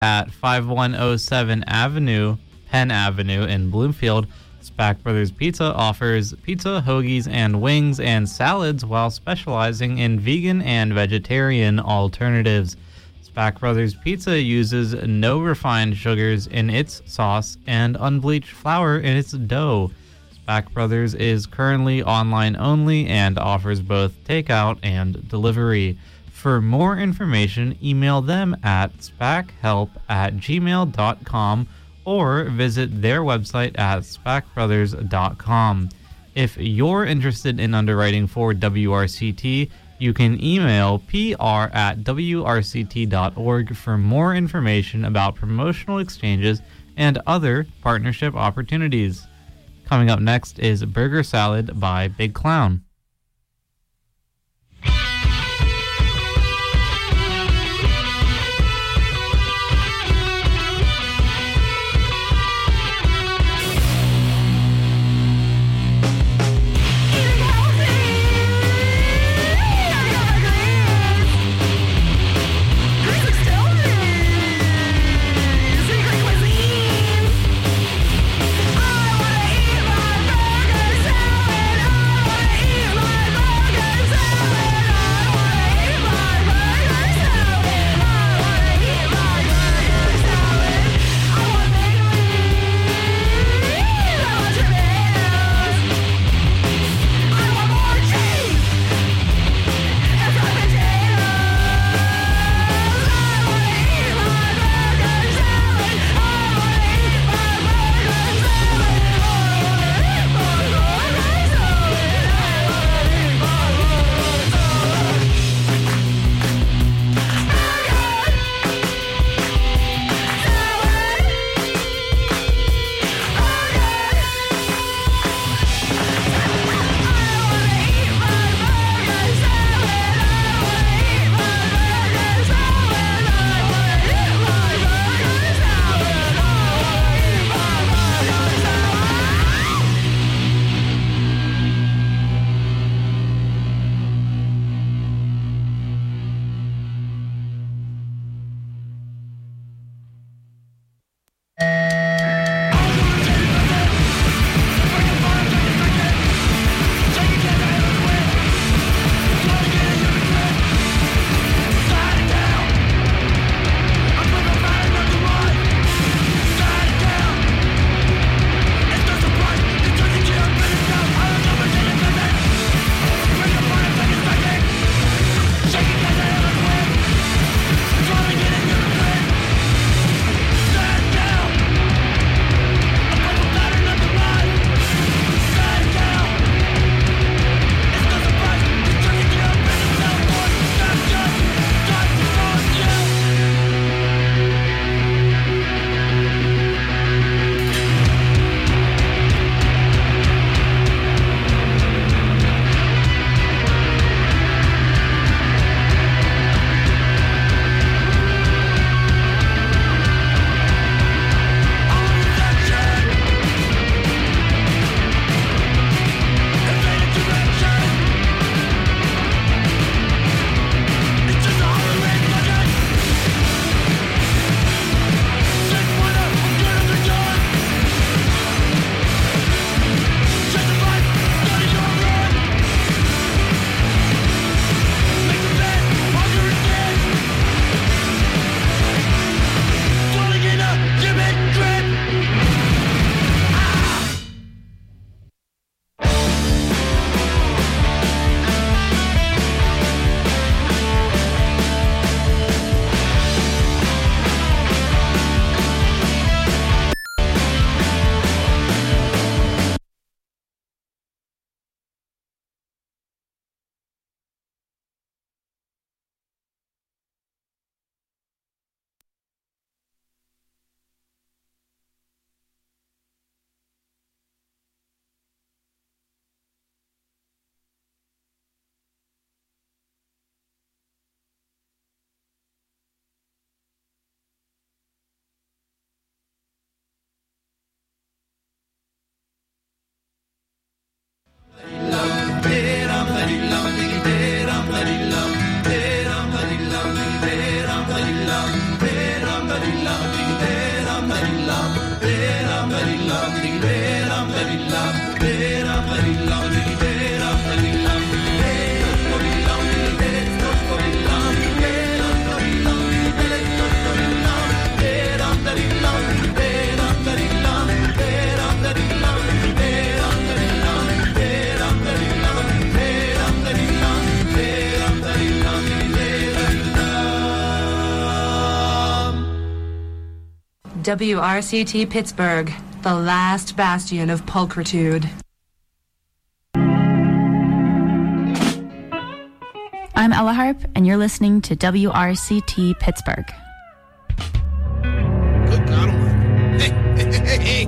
at 5107 Penn Avenue in Bloomfield. Spack Brothers Pizza offers pizza, hoagies, and wings and salads while specializing in vegan and vegetarian alternatives. Spack Brothers Pizza uses no refined sugars in its sauce and unbleached flour in its dough. Spack Brothers is currently online only and offers both takeout and delivery. For more information, email them at spackhelp@gmail.com or visit their website at spackbrothers.com. If you're interested in underwriting for WRCT, you can email pr@wrct.org for more information about promotional exchanges and other partnership opportunities. Coming up next is Burger Salad by Big Clown. I wanna eat my burger salad. I wanna eat WRCT Pittsburgh, the last bastion of pulchritude. I'm Ella Harp, and you're listening to WRCT Pittsburgh. Good God Almighty. Hey.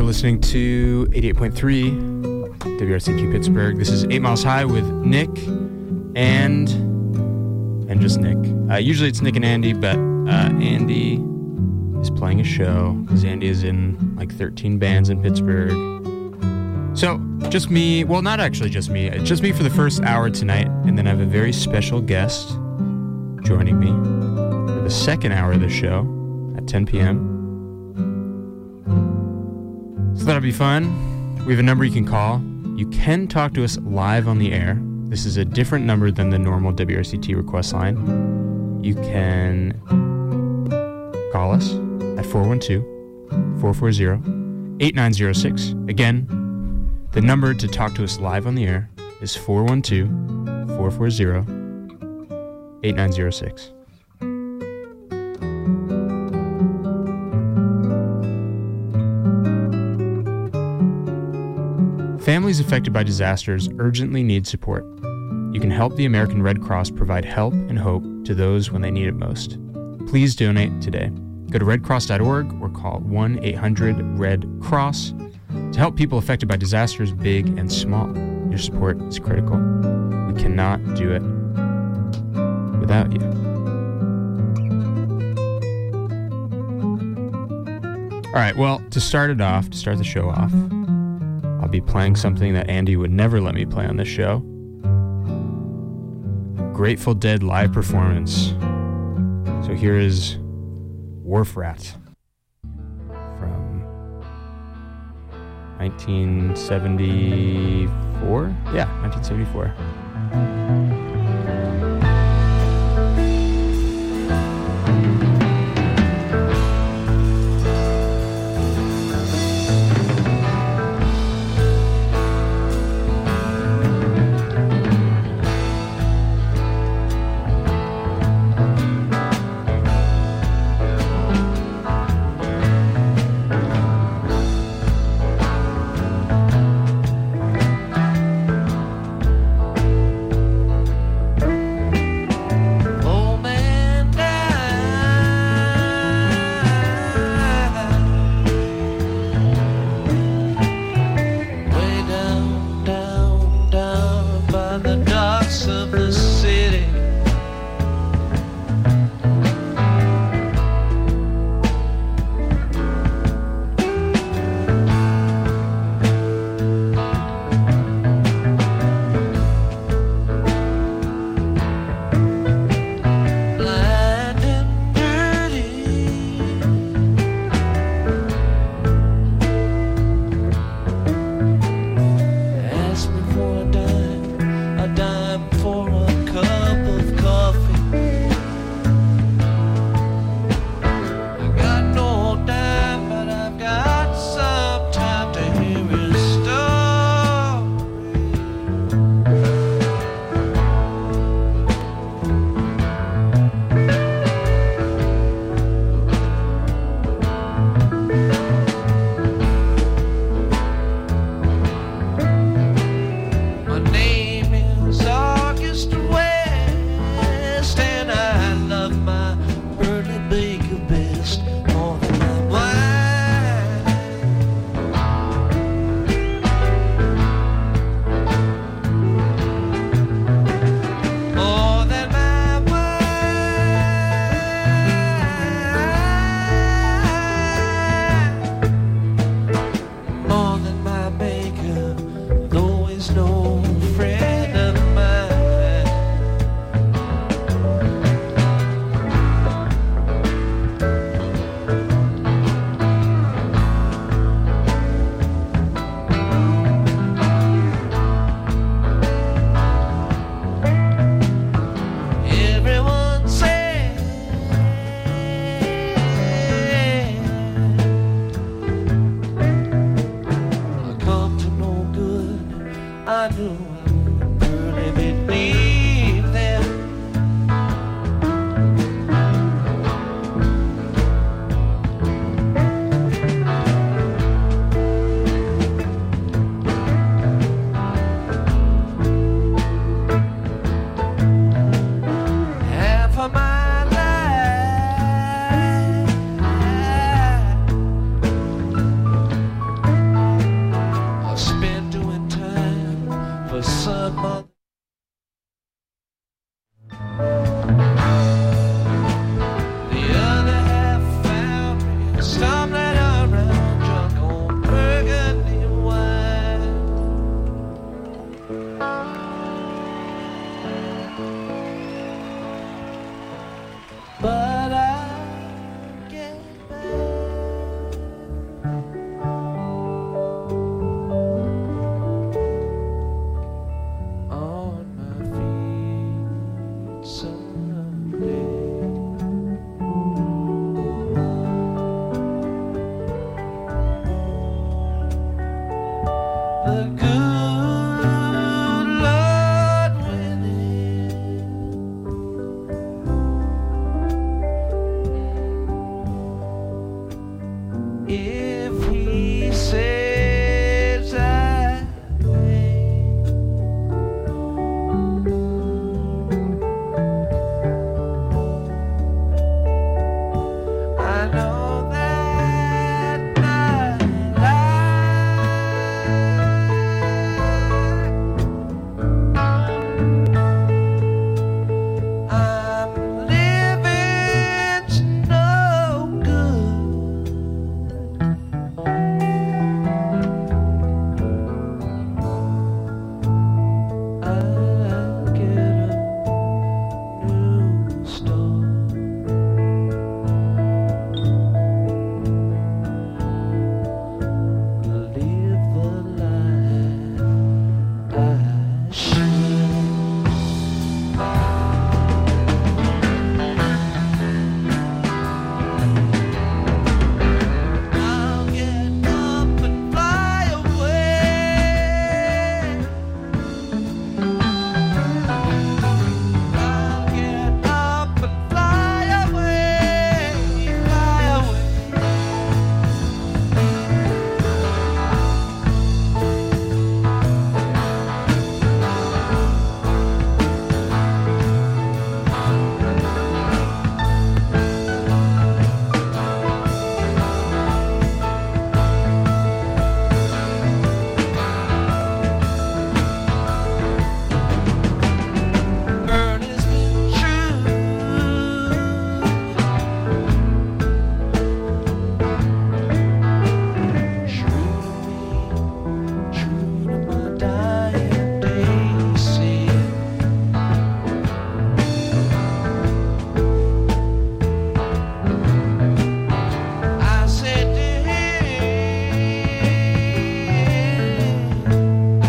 listening to 88.3 WRCQ Pittsburgh. This is 8 Miles High with Nick and just Nick. Usually it's Nick and Andy, but Andy is playing a show because Andy is in like 13 bands in Pittsburgh. So just me, well, not actually just me. It's just me for the first hour tonight, and then I have a very special guest joining me for the second hour of the show at 10 p.m. So that'll be fun. We have a number you can call. You can talk to us live on the air. This is a different number than the normal WRCT request line. You can call us at 412-440-8906. Again, the number to talk to us live on the air is 412-440-8906. Families affected by disasters urgently need support. You can help the American Red Cross provide help and hope to those when they need it most. Please donate today. Go to redcross.org or call 1-800-RED-CROSS to help people affected by disasters big and small. Your support is critical. We cannot do it without you. All right, well, to start the show off, I'll be playing something that Andy would never let me play on this show. A Grateful Dead live performance. So here is Wharf Rat from 1974? Yeah, 1974. Ask me for a dime for a but I get back on my feet someday. The good Lord willing, if He says I may, I know that my I'm living's no good. I get a new start. Live the life I should. I'll get up and fly away. I'll get up and fly away, fly away. Burn has been true. True to my dying day. See, I said to him,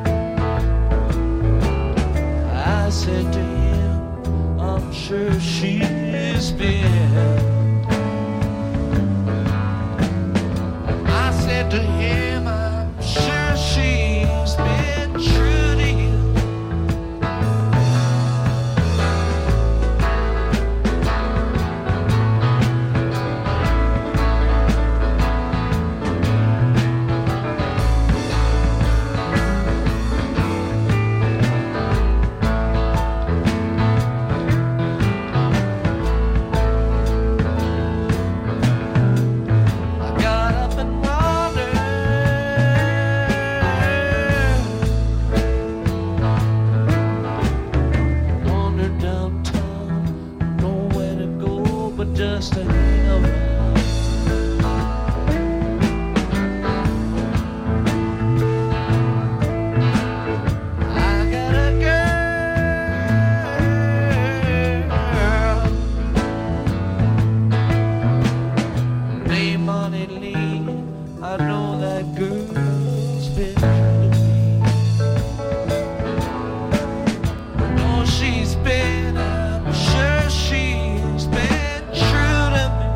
I said to him, I'm sure she's been. I said to him, I'm sure she's been true to you. I got up and wandered downtown, nowhere to go but just to hang around. I got a girl named Monty Lee. I know that girl's been true to me. Oh, she's been, I'm sure she's been true to me.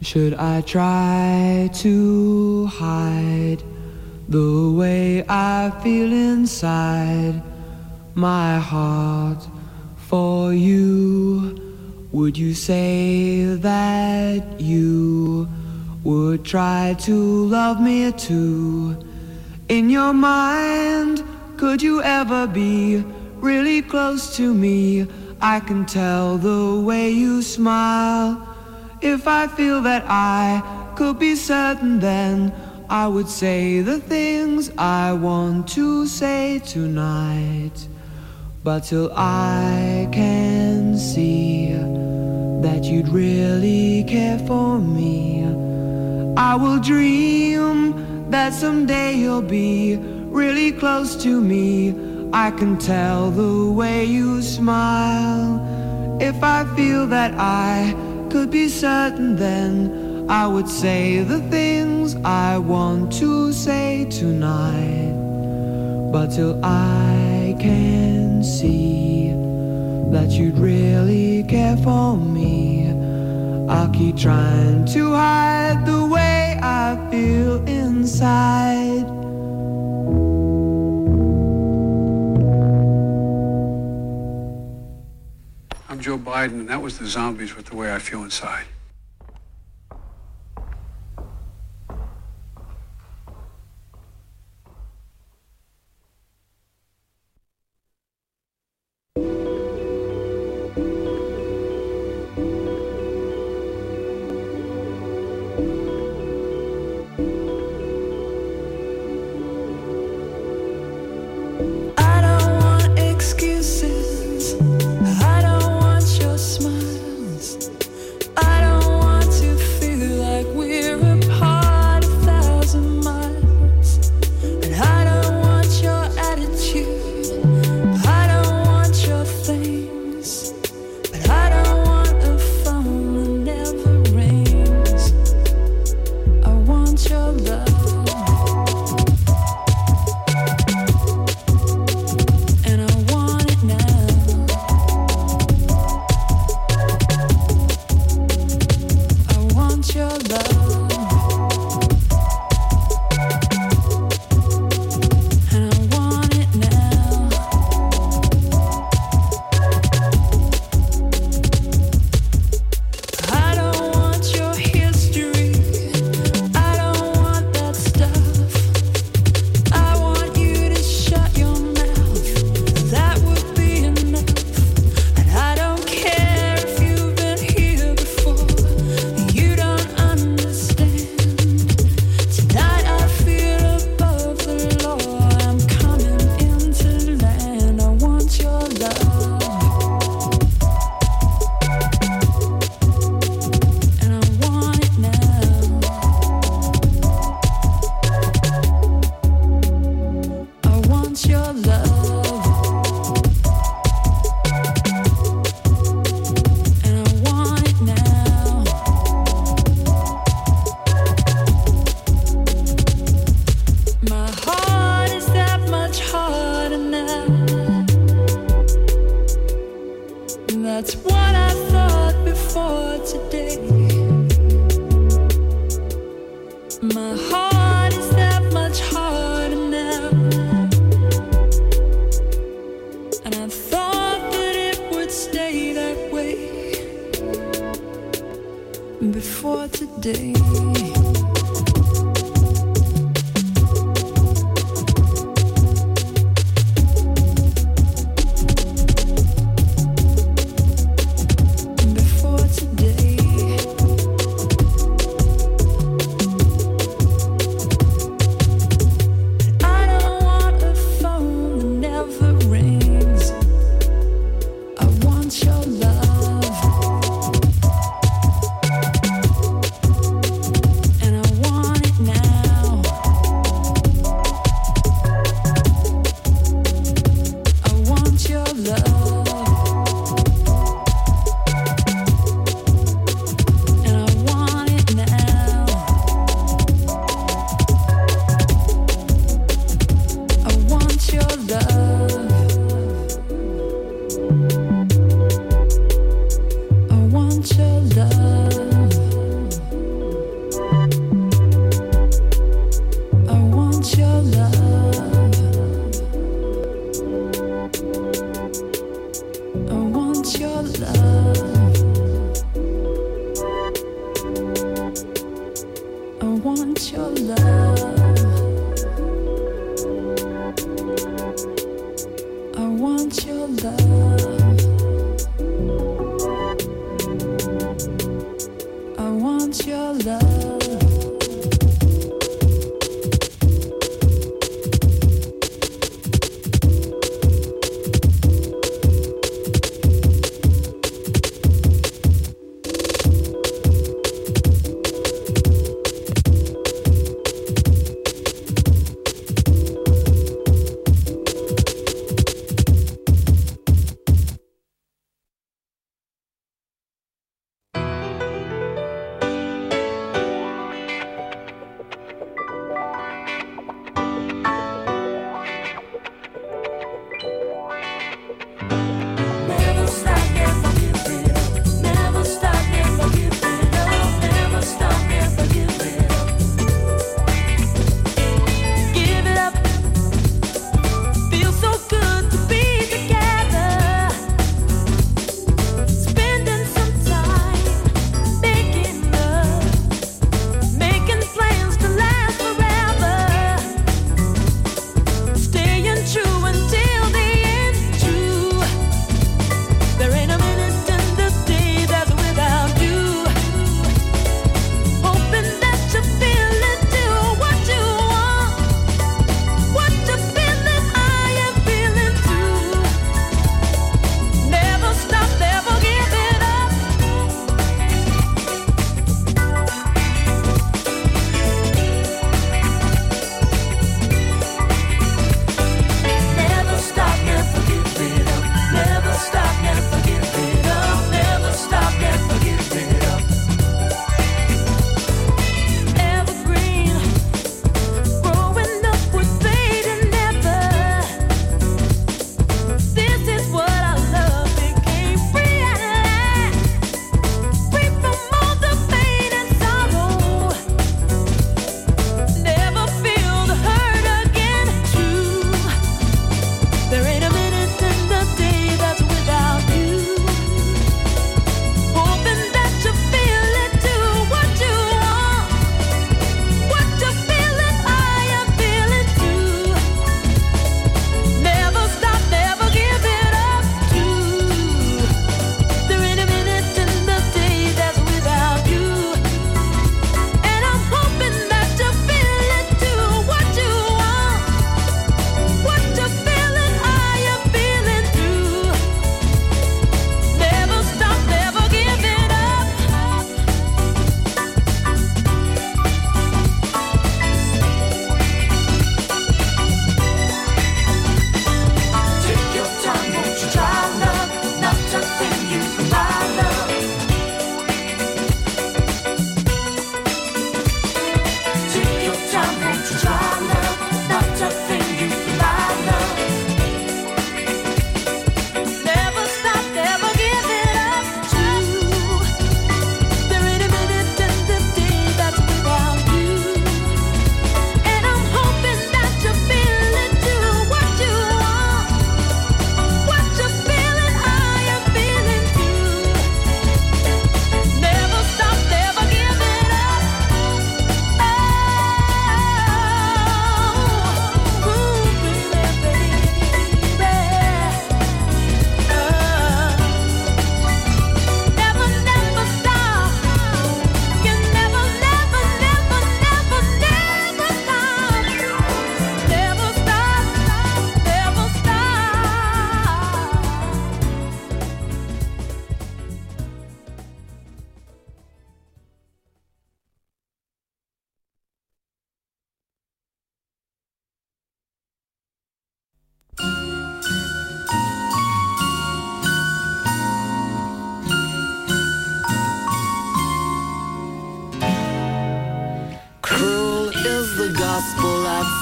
Should I try to hide the way I feel inside my heart for you? Would you say that you would try to love me too? In your mind, could you ever be really close to me? I can tell the way you smile. If I feel that I could be certain, then I would say the things I want to say tonight. But till I can see that you'd really care for me, I will dream that someday you'll be really close to me. I can tell the way you smile. If I feel that I could be certain, then I would say the things I want to say tonight. But till I can see that you'd really care for me, I'll keep trying to hide the way I feel inside. I'm Joe Biden, and that was the Zombies with The Way I Feel Inside. I don't want excuses. I don't want your smiles. I don't want to feel like we're apart 1,000 miles. And I don't want your attitude. I don't want your things. But I don't want a phone that never rings. I want your love.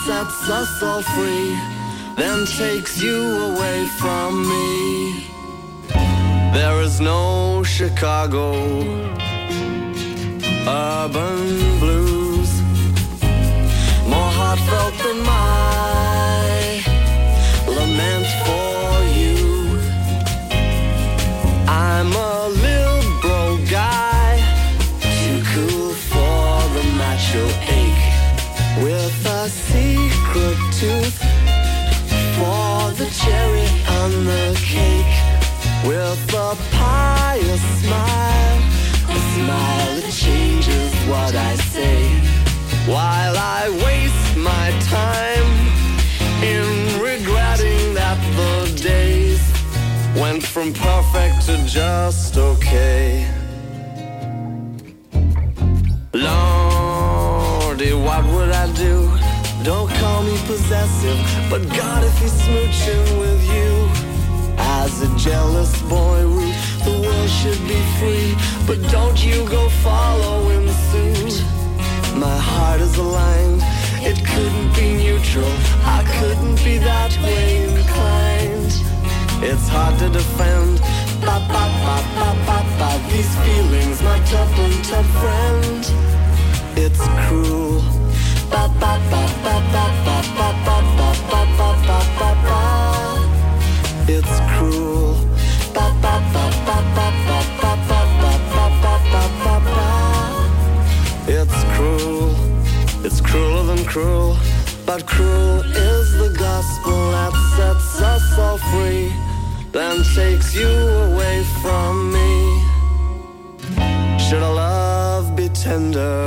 sets us all free, then takes you away from me. There is no Chicago urban blues more heartfelt than my lament for you. I'm a liberal guy, too cool for the macho ache, with a secret tooth for the cherry on the cake, with a pious smile, a smile that changes what I say, while I waste my time in regretting that the days went from perfect to just okay. Lordy, what would I do? Don't call me possessive, but God, if he's smooching with you. As a jealous boy root, the world should be free, but don't you go following suit. My heart is aligned, it couldn't be neutral, I couldn't be that way inclined. It's hard to defend, these feelings, my tough friend. It's cruel, it's cruel, it's cruel, it's crueler than cruel, but cruel is the gospel that sets us all free, then takes you away from me. Should our love be tender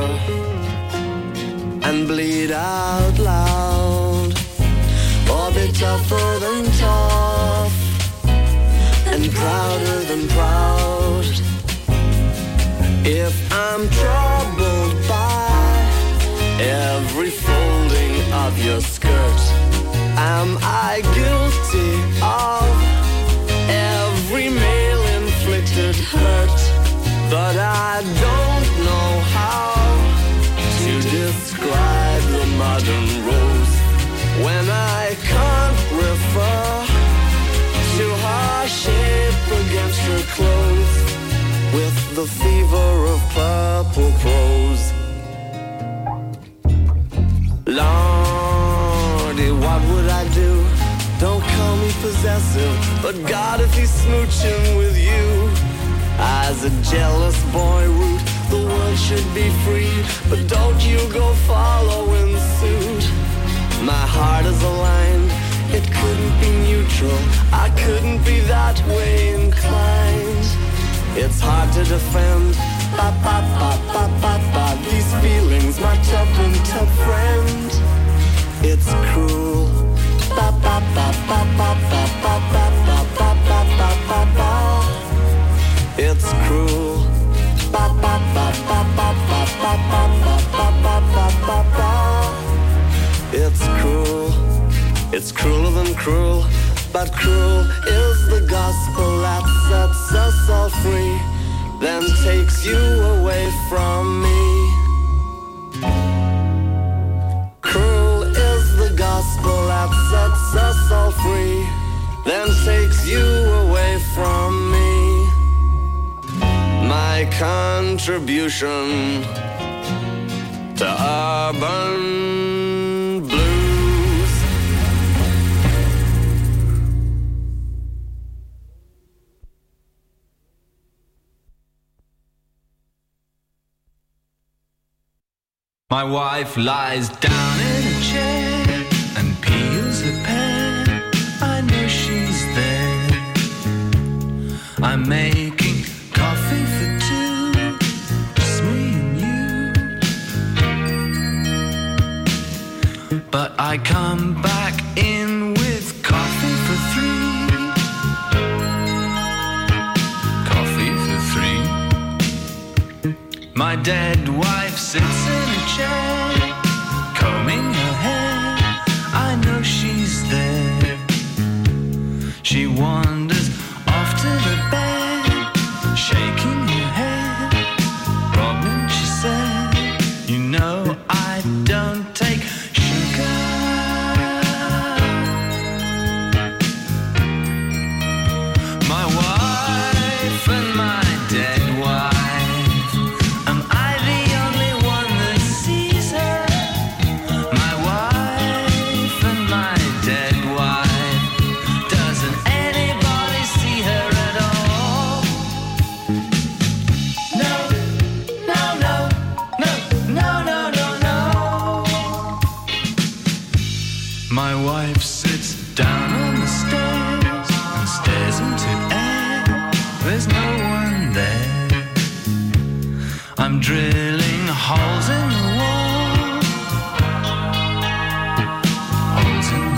and bleed out loud, or be tougher than tough and prouder than proud? If I'm troubled by every folding of your skirt, am I guilty of every male-inflicted hurt? But I don't know how to describe the modern rose when I can't refer to her shape against her clothes with the fever of purple prose. Lordy, what would I do? Don't call me possessive, but God, if he's smooching with you. As a jealous boy root, the world should be free, but don't you go following suit. My heart is aligned, it couldn't be neutral, I couldn't be that way inclined. It's hard to defend, these feelings, my tough friend. It's cruel, it's cruel, it's cruel, it's crueler than cruel, but cruel is the gospel that sets us all free, then takes you away from me. Cruel is the gospel that sets us all free, then takes you away from me. My contribution to urban blues. My wife lies down in a chair and peels a pear. I know she's there. I'm making coffee for two, just me and you. But I come back in with coffee for three. Coffee for three. My dead wife sits in a chair, combing her hair. I know she's there. She wanders off to the bed, shaking her head. Robin, she said, you know I don't take sugar. My wife sits down on the stairs and stares into air. There's no one there. I'm drilling holes in the wall. Holes in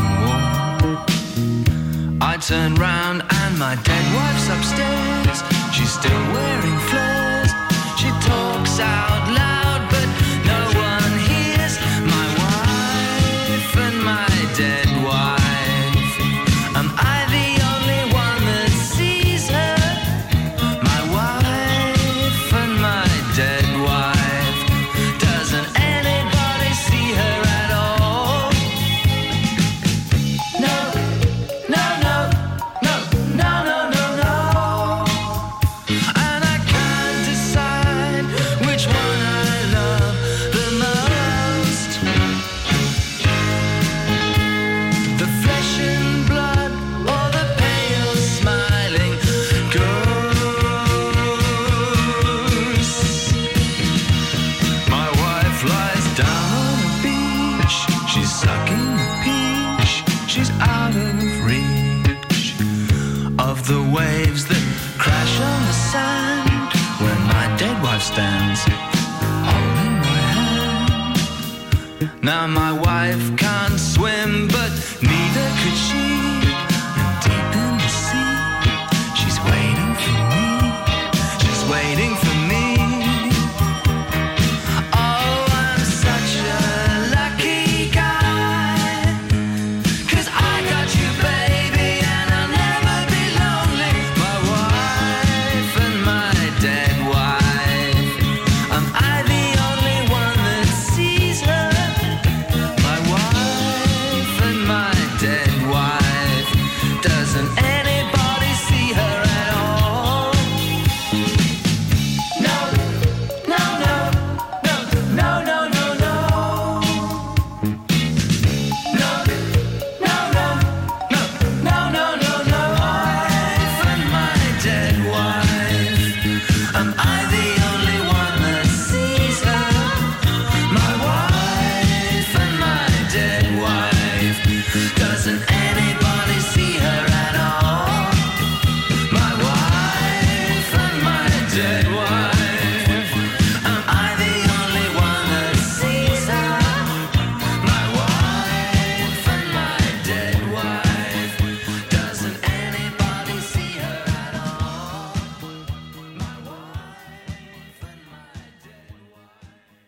the wall. I turn round and my dead wife's upstairs. She's still wearing flares. She talks out loud, but no one hears. My wife and my dead wife. Am I the only one that sees her? My wife and my dead wife. Doesn't anybody see her at all? No, no, no, no, no, no, no, no. And I can't decide which one I love the most. The flesh and blood or the pale smiling ghost. My wife lies down on a beach. She's sucking a peach. She's out of reach of the waves that crash on the sand when my dead wife stands holding my hand. Now my wife can't swim, but neither could she. And deep in the sea, she's waiting for me. She's waiting for me. Oh, I'm such a lucky guy, 'cause I got you, baby, and I'll never be lonely. My wife and my dead wife. Am I the only one that sees her? My wife and my dead wife. Doesn't anybody see her at all? No, no, no, no, no, no, no, no. No, no, no, no, no, no, no, no. Wife and my dead wife. Am I the only one that sees her? My wife and my dead wife. Doesn't anybody see her at all? My wife and my dead wife. Am I the only one that sees her? My wife and my dead wife. Doesn't anybody see her at all? My wife and my dead wife.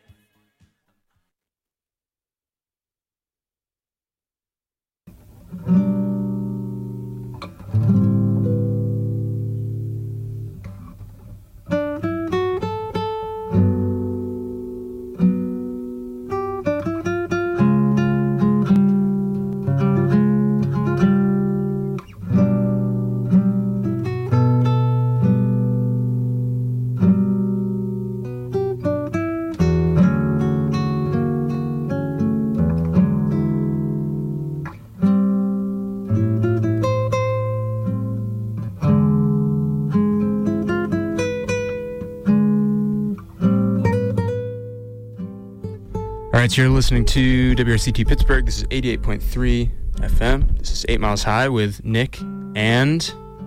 All right, so you're listening to WRCT Pittsburgh. This is 88.3 FM. This is 8 Miles High with Nick and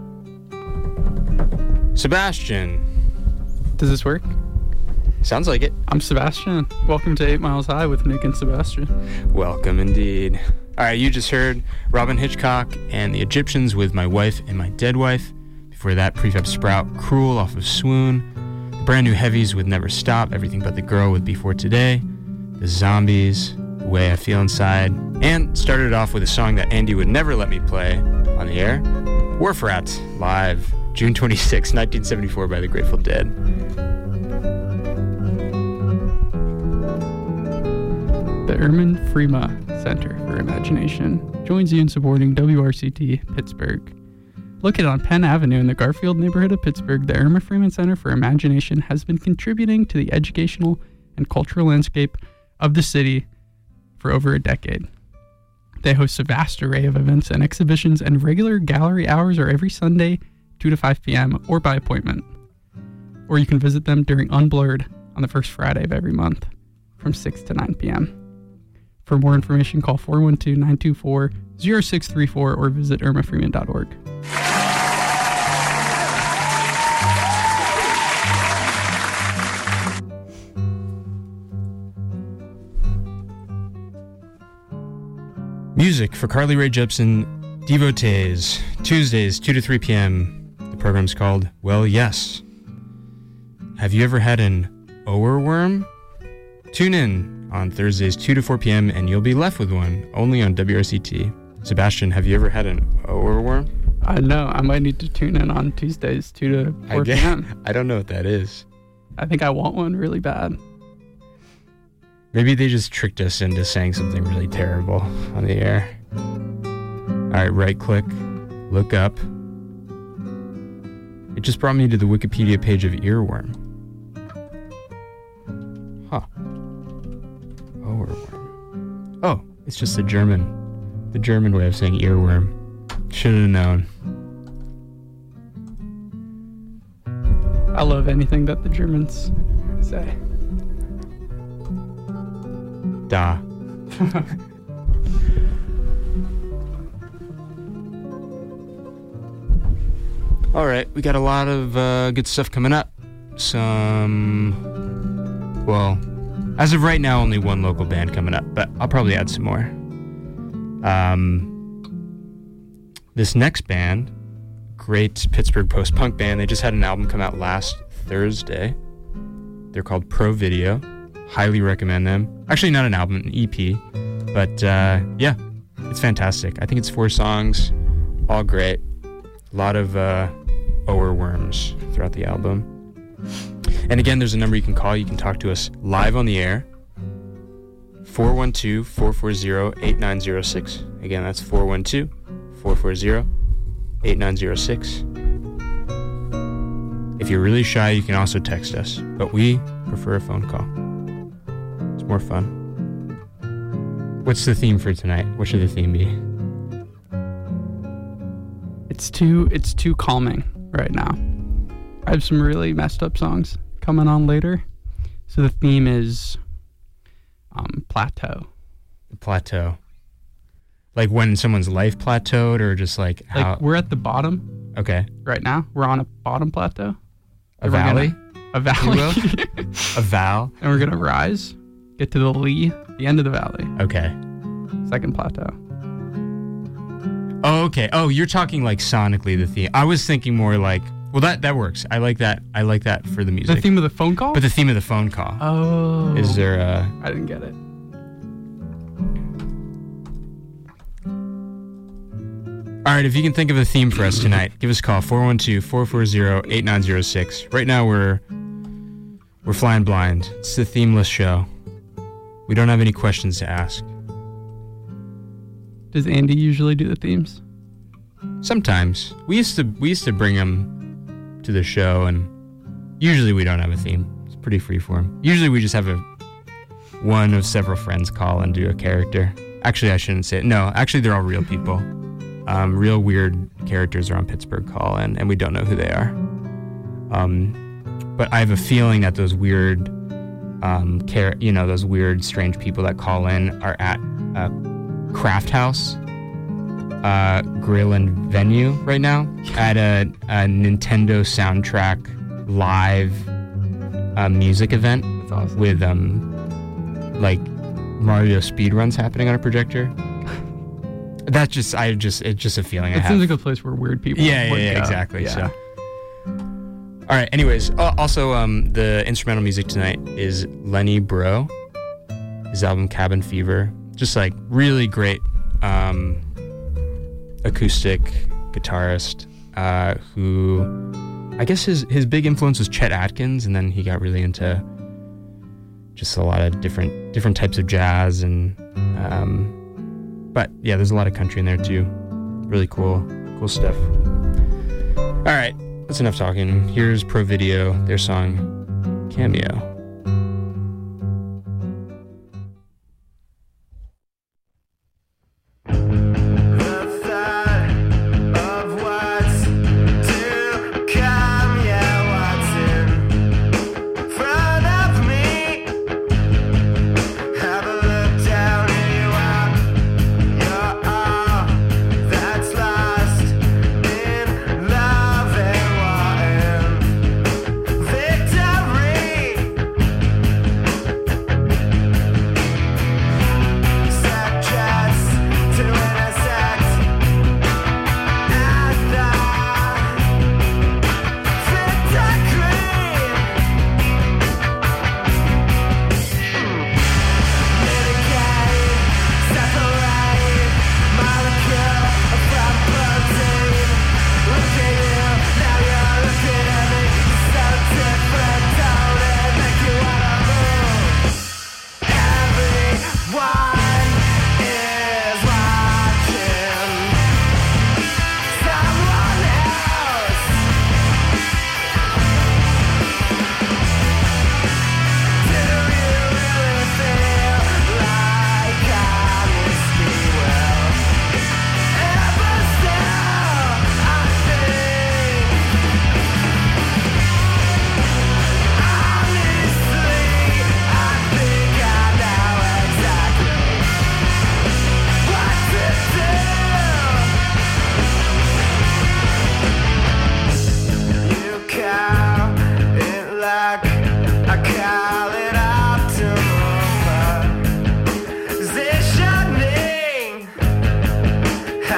Sebastian. Does this work? Sounds like it. I'm Sebastian. Welcome to 8 Miles High with Nick and Sebastian. Welcome indeed. All right, you just heard Robin Hitchcock and the Egyptians with My Wife and My Dead Wife. Before that, Prefab Sprout, Cruel off of Swoon. The brand new Heavies with Never Stop, Everything But the Girl with Before Today. The Zombies, The Way I Feel Inside. And started off with a song that Andy would never let me play on the air. Wharf Rats, live, June 26, 1974 by the Grateful Dead. The Erman Frema Center for Imagination joins you in supporting WRCT Pittsburgh. Located on Penn Avenue in the Garfield neighborhood of Pittsburgh, the Irma Freeman Center for Imagination has been contributing to the educational and cultural landscape of the city for over a decade. They host a vast array of events and exhibitions, and regular gallery hours are every Sunday, 2 to 5 p.m., or by appointment. Or you can visit them during Unblurred on the first Friday of every month from 6 to 9 p.m. For more information, call 412-924-0634 or visit irmafreeman.org. Music for Carly Rae Jepsen, Devotees, Tuesdays, 2 to 3 p.m. The program's called Well, Yes. Have you ever had an owerworm? Tune in on Thursdays, 2 to 4 p.m., and you'll be left with one, only on WRCT. Sebastian, have you ever had an owerworm? I know. I might need to tune in on Tuesdays, 2 to 4 p.m. I don't know what that is. I think I want one really bad. Maybe they just tricked us into saying something really terrible on the air. All right, right-click, look up. It just brought me to the Wikipedia page of earworm. Huh. Owerworm. Oh, it's just the German way of saying earworm. Should have known. I love anything that the Germans say. Da. All right, we got a lot of good stuff coming up. Well, as of right now, only one local band coming up, but I'll probably add some more. This next band, great Pittsburgh post-punk band, they just had an album come out last Thursday. They're called Pro Video. Highly recommend them. Actually, not an album, an EP. But, yeah, it's fantastic. I think it's 4 songs, all great. A lot of owerworms throughout the album. And again, there's a number you can call. You can talk to us live on the air. 412-440-8906. Again, that's 412-440-8906. If you're really shy, you can also text us. But we prefer a phone call. It's more fun. What's the theme for tonight? What should the theme be? It's too calming right now. I have some really messed up songs coming on later. So the theme is plateau. Plateau. Like when someone's life plateaued, or just like how... Like we're at the bottom. Okay. Right now. We're on a bottom plateau. A valley? A valley. A val. And we're going to rise, get to the end of the valley. Okay. Second plateau. Oh, okay. Oh, you're talking like sonically the theme. I was thinking more like, well, that works. I like that. I like that for the music. The theme of the phone call? But the theme of the phone call. Oh. Is there a... I didn't get it. All right, if you can think of a theme for us tonight, give us a call, 412-440-8906. Right now we're flying blind. It's the themeless show. We don't have any questions to ask. Does Andy usually do the themes? Sometimes. We used to bring him to the show, and usually we don't have a theme. It's pretty freeform. Usually we just have one of several friends call and do a character. Actually, I shouldn't say it. No, actually they're all real people. Real weird characters are on Pittsburgh Call, and we don't know who they are. But I have a feeling that those weird, those weird, strange people that call in are at Craft House Grill and Venue right now at a Nintendo soundtrack live music event. That's awesome. With like Mario speedruns happening on a projector. It's just a feeling I have. It seems like a place where weird people Yeah, would go. exactly. Yeah. So, all right. Anyways, also the instrumental music tonight is Lenny Bro. His album Cabin Fever, just like really great acoustic guitarist who I guess his big influence was Chet Atkins, and then he got really into just a lot of different types of jazz and. But yeah, there's a lot of country in there too. Really cool stuff. All right, that's enough talking. Here's Pro Video, their song Cameo. Front of me, have a look down in your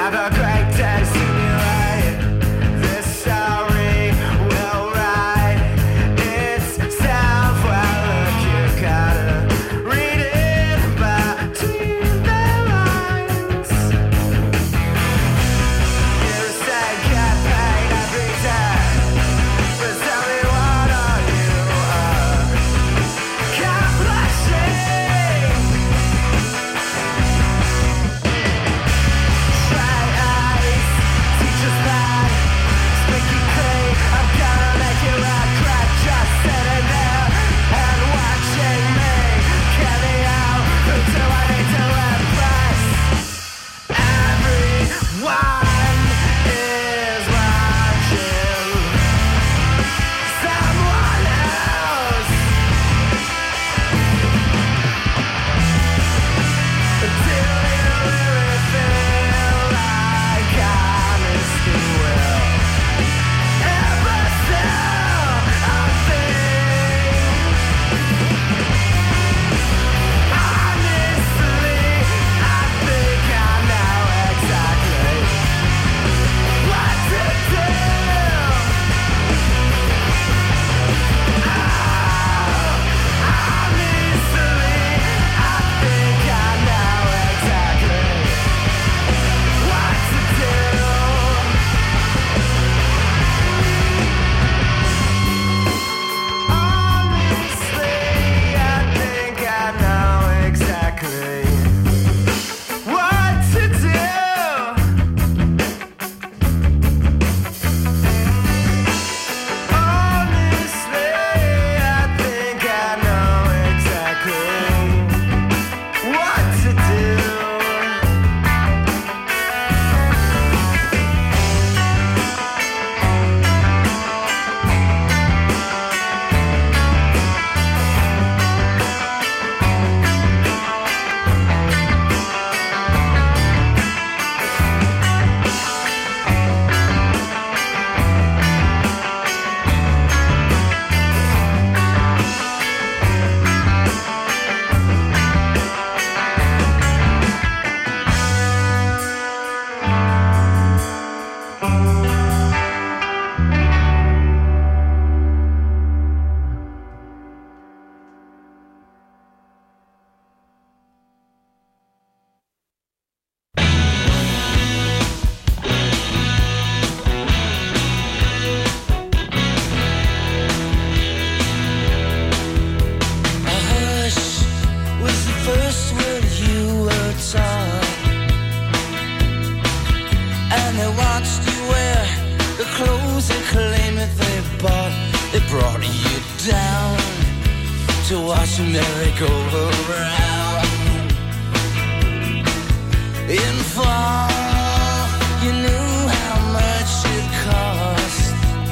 to watch a merry-go-round. In fall, you knew how much it cost.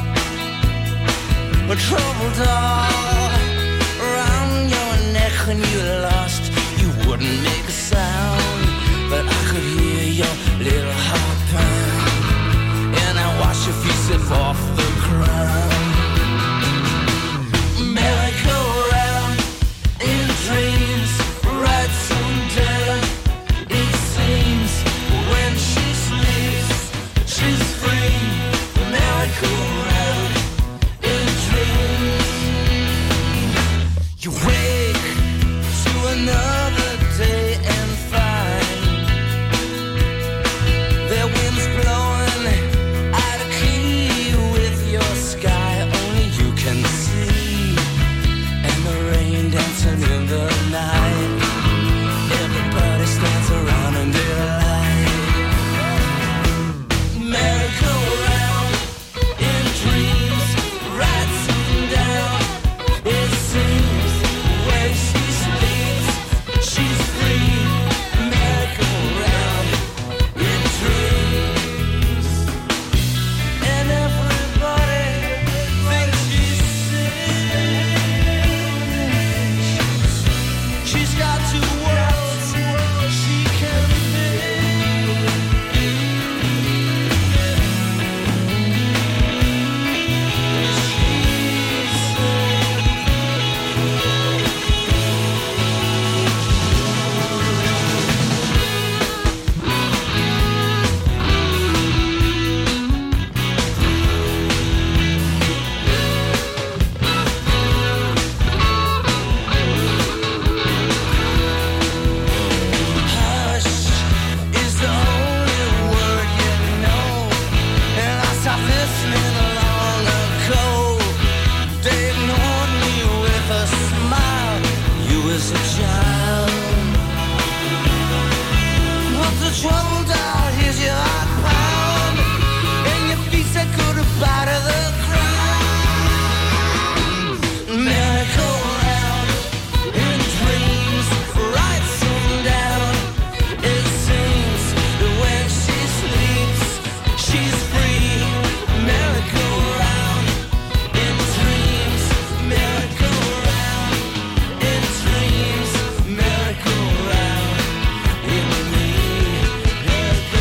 But troubled all around your neck when you lost. You wouldn't make a sound, but I could hear your little heart pound. And I watched your feet slip off the ground. Merry-go-round in dreams, right someday. It seems when she sleeps, she's free. Merry-go-round in dreams. shoulder, here's your heart pound, and your feet say goodbye to the ground. Merry-go-round in dreams, write some down. It seems that when she sleeps, she's free. Merry-go-round in dreams, merry-go-round in dreams, merry-go-round in me.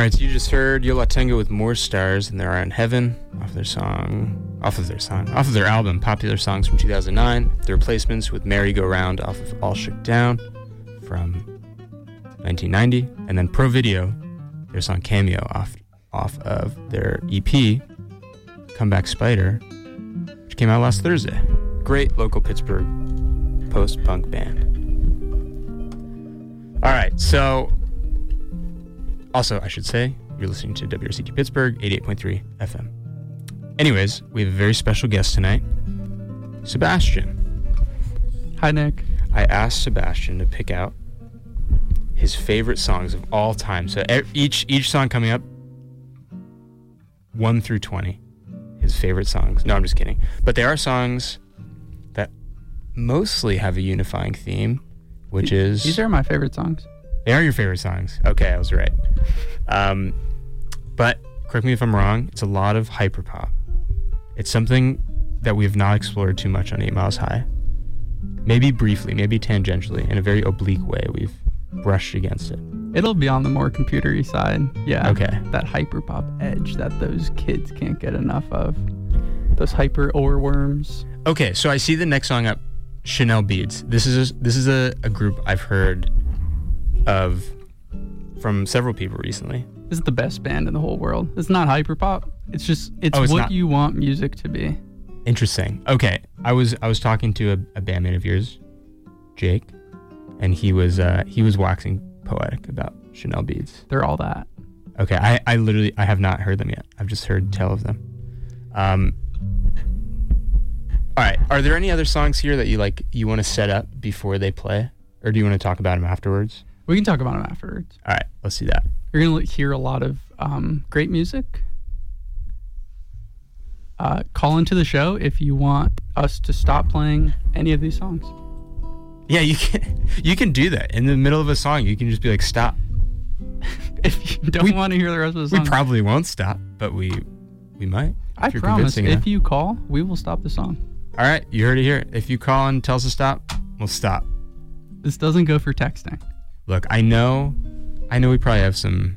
All right, so you just heard Yo La Tengo with More Stars and They're in Heaven off of their album Popular Songs from 2009. The Replacements with Merry Go Round off of All Shook Down from 1990, and then Pro Video, their song Cameo off of their EP Comeback Spider, which came out last Thursday. Great local Pittsburgh post-punk band. All right, so also I should say you're listening to WRCT Pittsburgh 88.3 FM. Anyways, we have a very special guest tonight, Sebastian. Hi, Nick. I asked Sebastian to pick out his favorite songs of all time. So each song coming up, 1 through 20, his favorite songs. No, I'm just kidding. But there are songs that mostly have a unifying theme, which is... These are my favorite songs. They are your favorite songs. Okay, I was right. But correct me if I'm wrong, it's a lot of hyperpop. It's something that we have not explored too much on 8 Miles High. Maybe briefly, maybe tangentially, in a very oblique way, we've brushed against it. It'll be on the more computery side. Yeah. Okay. That hyperpop edge that those kids can't get enough of. Those hyper oorworms. Okay, so I see the next song up, Chanel Beads. This is a group I've heard of from several people recently. This is the best band in the whole world. It's not hyperpop. It's what not. You want music to be. Interesting. Okay, I was talking to a bandmate of yours, Jake, and he was waxing poetic about Chanel Beads. They're all that. Okay, I literally have not heard them yet. I've just heard tell of them. All right, are there any other songs here that you want to set up before they play, or do you want to talk about them afterwards? We can talk about them afterwards. All right, let's do that. You're gonna hear a lot of great music. Call into the show if you want us to stop playing any of these songs. Yeah, you can do that in the middle of a song. You can just be like, stop. If you don't want to hear the rest of the song, we probably won't stop, but we might. I promise. If you call, we will stop the song. All right, you heard it here. If you call and tell us to stop, we'll stop. This doesn't go for texting. Look, I know we probably have some.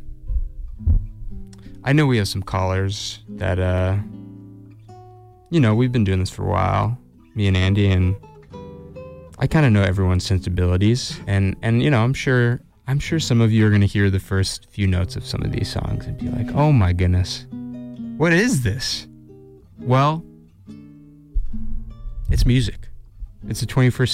I know we have some callers that we've been doing this for a while, me and Andy, and I kind of know everyone's sensibilities, and I'm sure some of you are going to hear the first few notes of some of these songs and be like, oh my goodness, what is this? Well, it's music. It's the 21st